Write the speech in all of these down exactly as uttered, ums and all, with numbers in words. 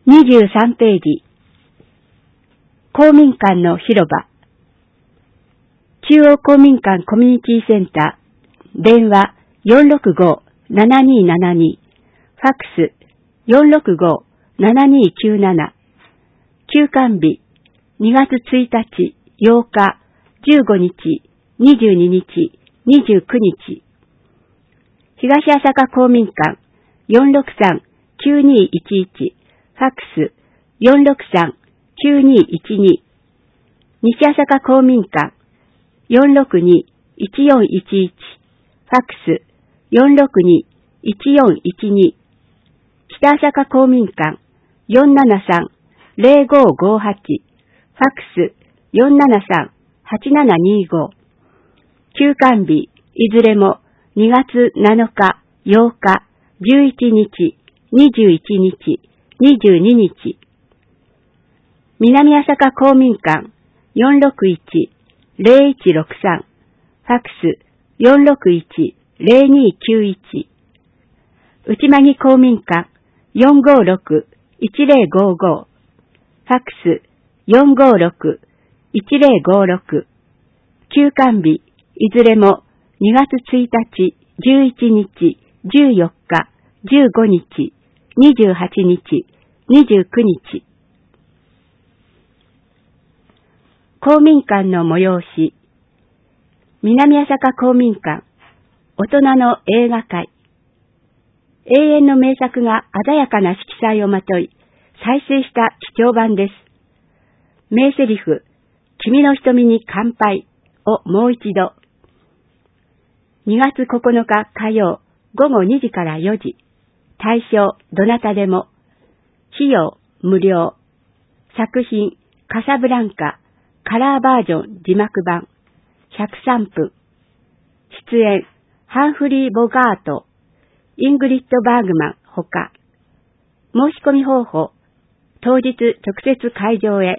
にじゅうさんページ。公民館の広場。中央公民館コミュニティセンター。電話 よんろくごーななにーななに。ファックス よんろくごーななにーきゅうなな。休館日にがつついたち、ようか、じゅうごにち、にじゅうににち、にじゅうくにち。東朝霞公民館 よんろくさんーきゅうにーいちいち。ファックス よんろくさんーきゅうにーいちに。西朝霞公民館 よんろくにーいちよんいちいち。ファックス よんろくにーいちよんいちに。北朝霞公民館 よんななさんーぜろごーごーはち。ファックス よんななさんーはちななにーご。休館日いずれもにがつなのか、ようか、じゅういちにち、にじゅういちにち、にじゅうににち。南朝霞公民館 よんろくいちーぜろいちろくさん。ファックス よんろくいちーぜろにーきゅういち。内間木公民館 よんごーろくーいちぜろごーごー。ファックス よんごーろくーいちぜろごーろく。休館日いずれもにがつついたち、じゅういちにち、じゅうよっか、じゅうごにち、にじゅうはちにち、にじゅうくにち。公民館の催し。南朝霞公民館大人の映画会。永遠の名作が鮮やかな色彩をまとい、再生した貴重版です。名台詞、君の瞳に乾杯をもう一度。にがつここのか火曜ごごにじからよじ。対象どなたでも。費用無料。作品カサブランカカラーバージョン字幕版ひゃくさんぷん。出演ハンフリー・ボガート、イングリッド・バーグマンほか。申し込み方法、当日直接会場へ。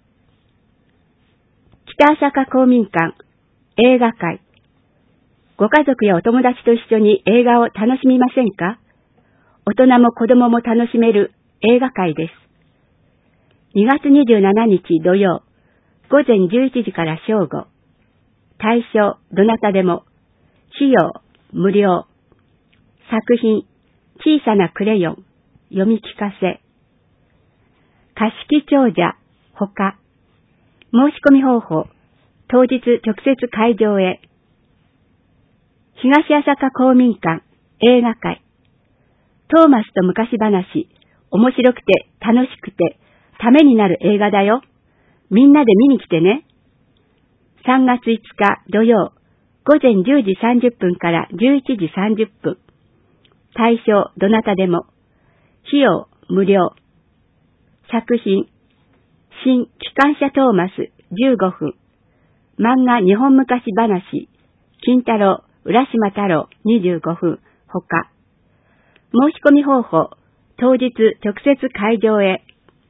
北朝霞公民館映画会。ご家族やお友達と一緒に映画を楽しみませんか？大人も子供も楽しめる映画会です。にがつにじゅうしちにち土曜、ごぜんじゅういちじから正午。対象どなたでも。費用無料。作品小さなクレヨン読み聞かせ。貸し長者ほか。申し込み方法、当日直接会場へ。東朝霞公民館映画会。トーマスと昔話、面白くて楽しくてためになる映画だよ。みんなで見に来てね。さんがついつか土曜、ごぜんじゅうじさんじゅっぷんからじゅういちじさんじゅっぷん。対象どなたでも。費用無料。作品新機関車トーマスじゅうごふん。漫画日本昔話金太郎浦島太郎にじゅうごふんほか。申し込み方法、当日直接会場へ。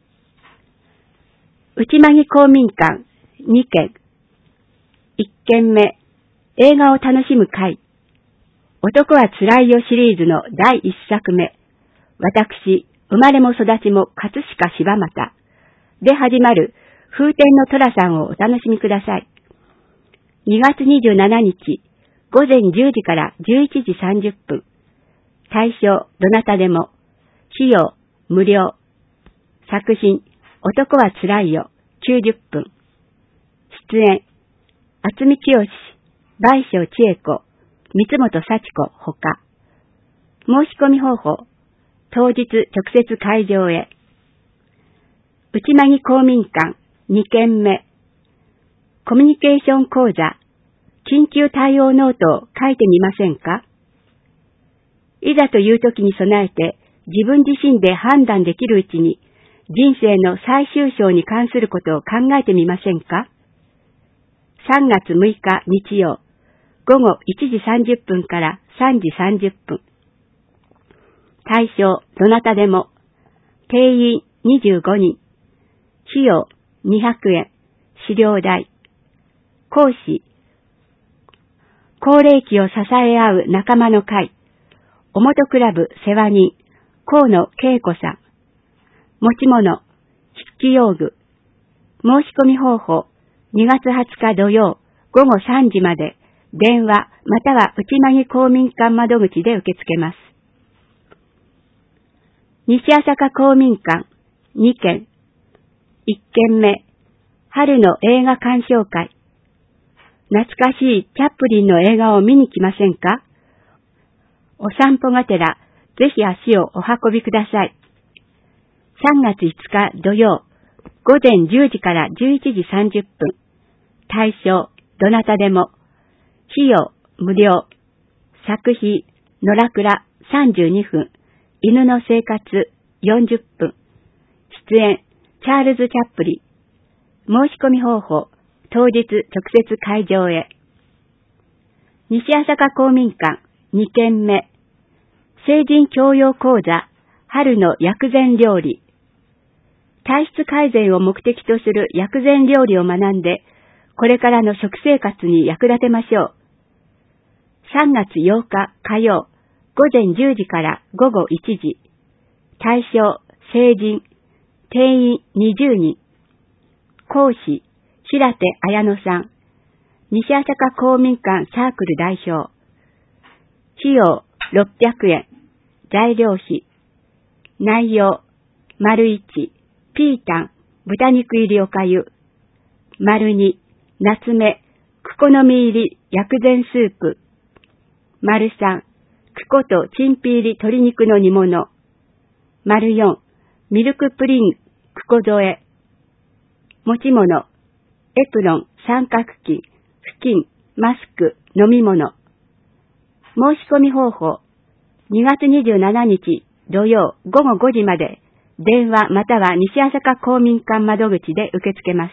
内間木公民館にけん。いっけんめ、映画を楽しむ会。男はつらいよシリーズのだいいっさくめ。私、生まれも育ちも葛飾柴又で始まる風天の寅さんをお楽しみください。にがつにじゅうしちにち、ごぜんじゅうじからじゅういちじさんじゅっぷん。対象どなたでも。費用無料。作品男はつらいよきゅうじゅっぷん。出演渥美清、倍賞千恵子、三本幸子ほか。申し込み方法、当日直接会場へ。内間木公民館にけんめ。コミュニケーション講座、緊急対応ノートを書いてみませんか？いざという時に備えて自分自身で判断できるうちに人生の最終章に関することを考えてみませんか？さんがつむいか日曜、ごごいちじさんじゅっぷんからさんじさんじゅっぷん。対象どなたでも。定員にじゅうごにん。費用にひゃくえん。資料代。講師高齢期を支え合う仲間の会。おもとクラブ世話人河野恵子さん。 持ち物、筆記用具、申し込み方法、にがつはつか土曜午後さんじまで、電話または内間木公民館窓口で受け付けます。西朝霞公民館にけん、いっけんめ、春の映画鑑賞会。懐かしいチャップリンの映画を見に来ませんか？お散歩がてら、ぜひ足をお運びください。さんがついつか土曜、午前じゅうじからじゅういちじさんじゅっぷん。対象、どなたでも。費用、無料。作費、野良倉さんじゅうにふん。犬の生活よんじゅっぷん。出演、チャールズ・チャップリン。申し込み方法、当日直接会場へ。西朝霞公民館にけんめ。成人教養講座、春の薬膳料理。体質改善を目的とする薬膳料理を学んで、これからの食生活に役立てましょう。さんがつようか火曜、午前じゅうじから午後いちじ。対象、成人。定員にじゅうにん。講師、白手綾乃さん。西朝霞公民館サークル代表。費用ろっぴゃくえん。材料費。内容、丸いち、ピータン、豚肉入りおかゆ。丸に、夏目、クコの実入り薬膳スープ。丸さん、クコとチンピ入り鶏肉の煮物。丸よん、ミルクプリン、クコ添え。持ち物、エプロン、三角巾、布巾、マスク、飲み物。申し込み方法、にがつにじゅうしちにち土曜午後ごじまで、電話または西朝霞公民館窓口で受け付けます。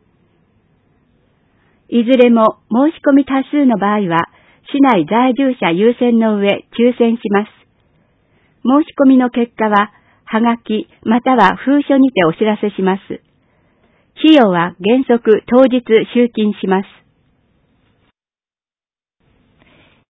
いずれも申し込み多数の場合は、市内在住者優先の上抽選します。申し込みの結果は、はがきまたは封書にてお知らせします。費用は原則当日集金します。